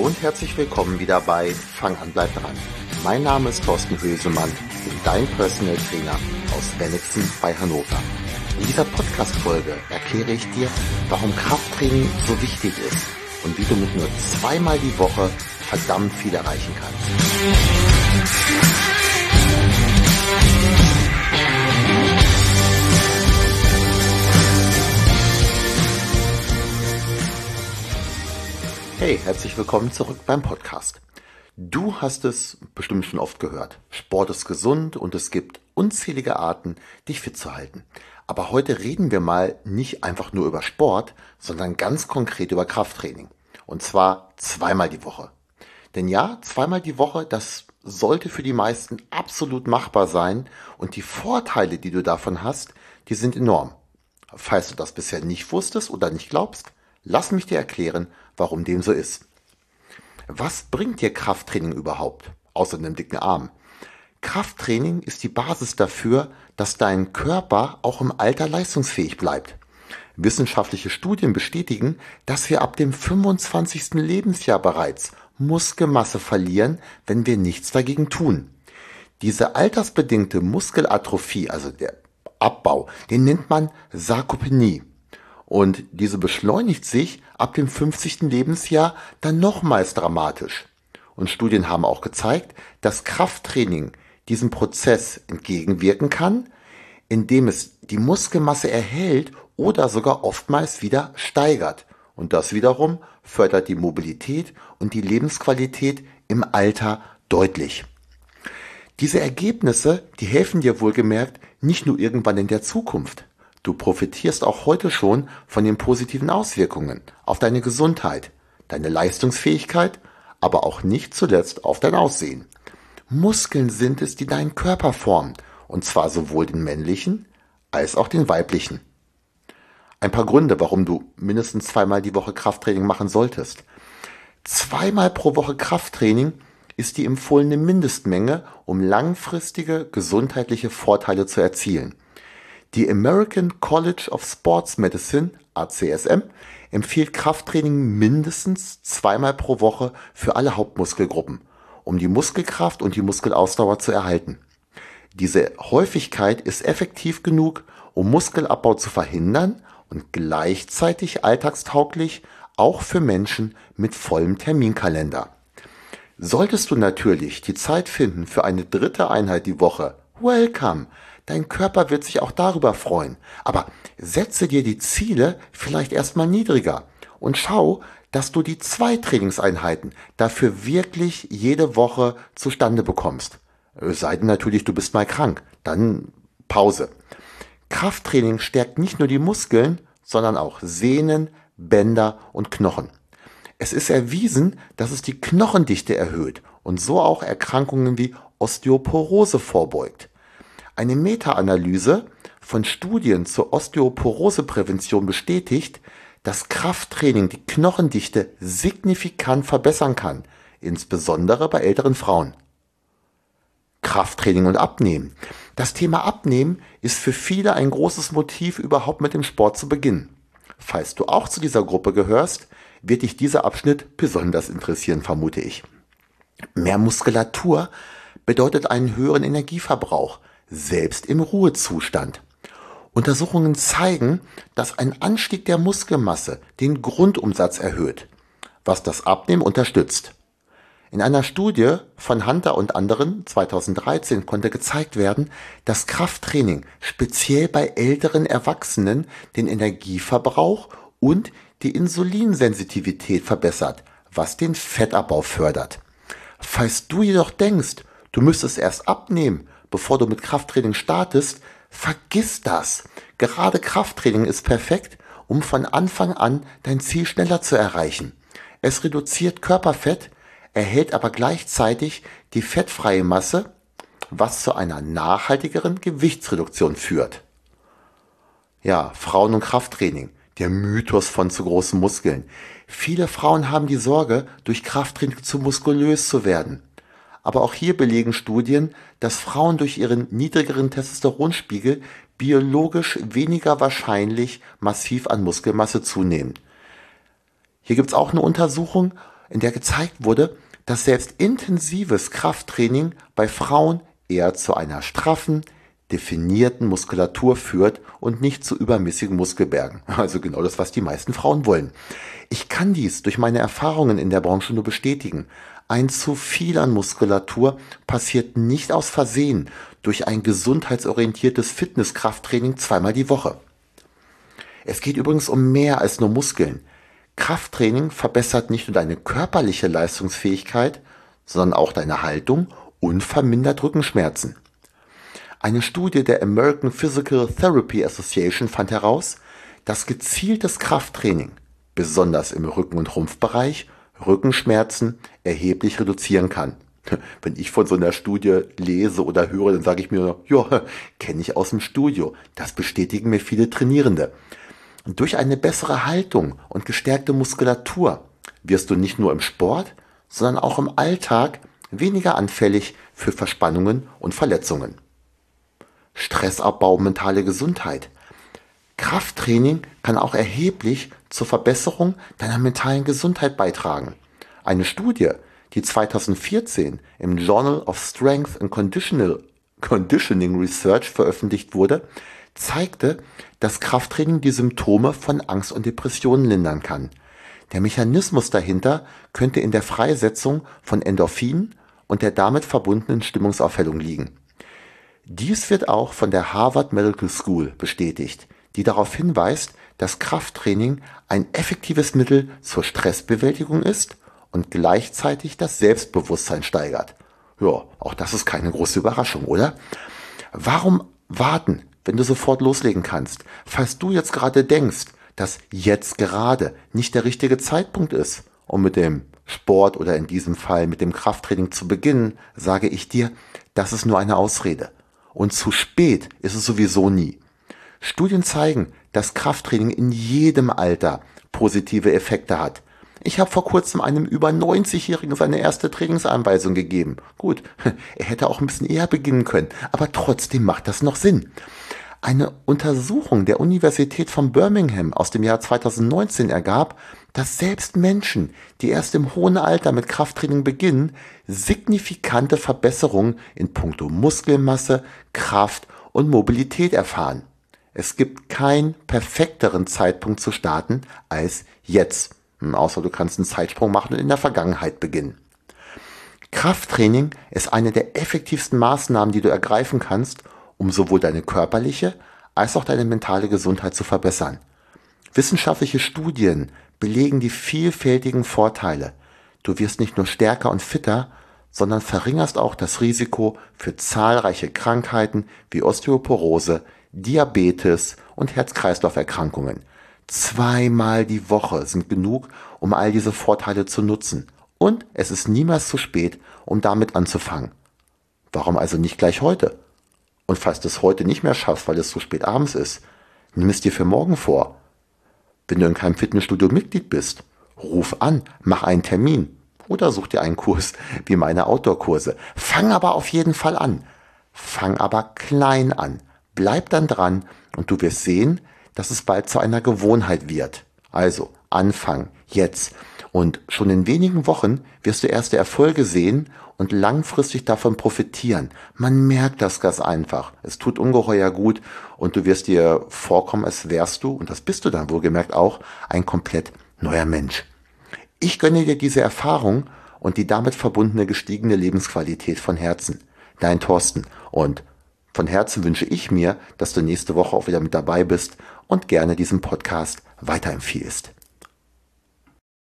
Hallo und herzlich willkommen wieder bei Fang an, bleib dran. Mein Name ist Thorsten Hösemann, bin dein Personal Trainer aus Bennigsen bei Hannover. In dieser Podcast-Folge erkläre ich dir, warum Krafttraining so wichtig ist und wie du mit nur 2-mal die Woche verdammt viel erreichen kannst. Hey, herzlich willkommen zurück beim Podcast. Du hast es bestimmt schon oft gehört. Sport ist gesund und es gibt unzählige Arten, dich fit zu halten. Aber heute reden wir mal nicht einfach nur über Sport, sondern ganz konkret über Krafttraining. Und zwar 2-mal die Woche. Denn ja, 2-mal die Woche, das sollte für die meisten absolut machbar sein. Und die Vorteile, die du davon hast, die sind enorm. Falls du das bisher nicht wusstest oder nicht glaubst, lass mich dir erklären, warum dem so ist. Was bringt dir Krafttraining überhaupt, außer einem dicken Arm? Krafttraining ist die Basis dafür, dass dein Körper auch im Alter leistungsfähig bleibt. Wissenschaftliche Studien bestätigen, dass wir ab dem 25. Lebensjahr bereits Muskelmasse verlieren, wenn wir nichts dagegen tun. Diese altersbedingte Muskelatrophie, also der Abbau, den nennt man Sarkopenie. Und diese beschleunigt sich ab dem 50. Lebensjahr dann nochmals dramatisch. Und Studien haben auch gezeigt, dass Krafttraining diesem Prozess entgegenwirken kann, indem es die Muskelmasse erhält oder sogar oftmals wieder steigert. Und das wiederum fördert die Mobilität und die Lebensqualität im Alter deutlich. Diese Ergebnisse, die helfen dir wohlgemerkt nicht nur irgendwann in der Zukunft. Du profitierst auch heute schon von den positiven Auswirkungen auf deine Gesundheit, deine Leistungsfähigkeit, aber auch nicht zuletzt auf dein Aussehen. Muskeln sind es, die deinen Körper formen, und zwar sowohl den männlichen als auch den weiblichen. Ein paar Gründe, warum du mindestens 2-mal die Woche Krafttraining machen solltest. 2-mal pro Woche Krafttraining ist die empfohlene Mindestmenge, um langfristige gesundheitliche Vorteile zu erzielen. Die American College of Sports Medicine, ACSM, empfiehlt Krafttraining mindestens 2-mal pro Woche für alle Hauptmuskelgruppen, um die Muskelkraft und die Muskelausdauer zu erhalten. Diese Häufigkeit ist effektiv genug, um Muskelabbau zu verhindern und gleichzeitig alltagstauglich auch für Menschen mit vollem Terminkalender. Solltest du natürlich die Zeit finden für eine 3. Einheit die Woche, welcome! Dein Körper wird sich auch darüber freuen. Aber setze dir die Ziele vielleicht erstmal niedriger und schau, dass du die 2 Trainingseinheiten dafür wirklich jede Woche zustande bekommst. Es sei denn natürlich, du bist mal krank. Dann Pause. Krafttraining stärkt nicht nur die Muskeln, sondern auch Sehnen, Bänder und Knochen. Es ist erwiesen, dass es die Knochendichte erhöht und so auch Erkrankungen wie Osteoporose vorbeugt. Eine Meta-Analyse von Studien zur Osteoporoseprävention bestätigt, dass Krafttraining die Knochendichte signifikant verbessern kann, insbesondere bei älteren Frauen. Krafttraining und Abnehmen. Das Thema Abnehmen ist für viele ein großes Motiv, überhaupt mit dem Sport zu beginnen. Falls du auch zu dieser Gruppe gehörst, wird dich dieser Abschnitt besonders interessieren, vermute ich. Mehr Muskulatur bedeutet einen höheren Energieverbrauch, selbst im Ruhezustand. Untersuchungen zeigen, dass ein Anstieg der Muskelmasse den Grundumsatz erhöht, was das Abnehmen unterstützt. In einer Studie von Hunter und anderen 2013 konnte gezeigt werden, dass Krafttraining speziell bei älteren Erwachsenen den Energieverbrauch und die Insulinsensitivität verbessert, was den Fettabbau fördert. Falls du jedoch denkst, du müsstest erst abnehmen, bevor du mit Krafttraining startest, vergiss das. Gerade Krafttraining ist perfekt, um von Anfang an dein Ziel schneller zu erreichen. Es reduziert Körperfett, erhält aber gleichzeitig die fettfreie Masse, was zu einer nachhaltigeren Gewichtsreduktion führt. Ja, Frauen und Krafttraining, der Mythos von zu großen Muskeln. Viele Frauen haben die Sorge, durch Krafttraining zu muskulös zu werden. Aber auch hier belegen Studien, dass Frauen durch ihren niedrigeren Testosteronspiegel biologisch weniger wahrscheinlich massiv an Muskelmasse zunehmen. Hier gibt es auch eine Untersuchung, in der gezeigt wurde, dass selbst intensives Krafttraining bei Frauen eher zu einer straffen, definierten Muskulatur führt und nicht zu übermäßigen Muskelbergen. Also genau das, was die meisten Frauen wollen. Ich kann dies durch meine Erfahrungen in der Branche nur bestätigen. Ein zu viel an Muskulatur passiert nicht aus Versehen durch ein gesundheitsorientiertes Fitnesskrafttraining zweimal die Woche. Es geht übrigens um mehr als nur Muskeln. Krafttraining verbessert nicht nur deine körperliche Leistungsfähigkeit, sondern auch deine Haltung und vermindert Rückenschmerzen. Eine Studie der American Physical Therapy Association fand heraus, dass gezieltes Krafttraining, besonders im Rücken- und Rumpfbereich, Rückenschmerzen erheblich reduzieren kann. Wenn ich von so einer Studie lese oder höre, dann sage ich mir, ja, kenne ich aus dem Studio. Das bestätigen mir viele Trainierende. Und durch eine bessere Haltung und gestärkte Muskulatur wirst du nicht nur im Sport, sondern auch im Alltag weniger anfällig für Verspannungen und Verletzungen. Stressabbau, mentale Gesundheit. Krafttraining kann auch erheblich zur Verbesserung deiner mentalen Gesundheit beitragen. Eine Studie, die 2014 im Journal of Strength and Conditioning Research veröffentlicht wurde, zeigte, dass Krafttraining die Symptome von Angst und Depressionen lindern kann. Der Mechanismus dahinter könnte in der Freisetzung von Endorphinen und der damit verbundenen Stimmungsaufhellung liegen. Dies wird auch von der Harvard Medical School bestätigt, die darauf hinweist, dass Krafttraining ein effektives Mittel zur Stressbewältigung ist und gleichzeitig das Selbstbewusstsein steigert. Ja, auch das ist keine große Überraschung, oder? Warum warten, wenn du sofort loslegen kannst? Falls du jetzt gerade denkst, dass jetzt gerade nicht der richtige Zeitpunkt ist, um mit dem Sport oder in diesem Fall mit dem Krafttraining zu beginnen, sage ich dir, das ist nur eine Ausrede. Und zu spät ist es sowieso nie. Studien zeigen, dass Krafttraining in jedem Alter positive Effekte hat. Ich habe vor kurzem einem über 90-Jährigen seine erste Trainingsanweisung gegeben. Gut, er hätte auch ein bisschen eher beginnen können, aber trotzdem macht das noch Sinn. Eine Untersuchung der Universität von Birmingham aus dem Jahr 2019 ergab, dass selbst Menschen, die erst im hohen Alter mit Krafttraining beginnen, signifikante Verbesserungen in puncto Muskelmasse, Kraft und Mobilität erfahren. Es gibt keinen perfekteren Zeitpunkt zu starten als jetzt, außer du kannst einen Zeitsprung machen und in der Vergangenheit beginnen. Krafttraining ist eine der effektivsten Maßnahmen, die du ergreifen kannst, um sowohl deine körperliche als auch deine mentale Gesundheit zu verbessern. Wissenschaftliche Studien belegen die vielfältigen Vorteile. Du wirst nicht nur stärker und fitter, sondern verringerst auch das Risiko für zahlreiche Krankheiten wie Osteoporose, Diabetes und Herz-Kreislauf-Erkrankungen. 2-mal die Woche sind genug, um all diese Vorteile zu nutzen. Und es ist niemals zu spät, um damit anzufangen. Warum also nicht gleich heute? Und falls du es heute nicht mehr schaffst, weil es zu spät abends ist, nimm es dir für morgen vor. Wenn du in keinem Fitnessstudio Mitglied bist, ruf an, mach einen Termin oder such dir einen Kurs wie meine Outdoor-Kurse. Fang aber auf jeden Fall an. Fang aber klein an. Bleib dann dran und du wirst sehen, dass es bald zu einer Gewohnheit wird. Also anfangen, jetzt. Und schon in wenigen Wochen wirst du erste Erfolge sehen und langfristig davon profitieren. Man merkt das ganz einfach. Es tut ungeheuer gut und du wirst dir vorkommen, als wärst du, und das bist du dann wohlgemerkt auch, ein komplett neuer Mensch. Ich gönne dir diese Erfahrung und die damit verbundene gestiegene Lebensqualität von Herzen. Dein Thorsten. Und von Herzen wünsche ich mir, dass du nächste Woche auch wieder mit dabei bist und gerne diesen Podcast weiterempfiehlst.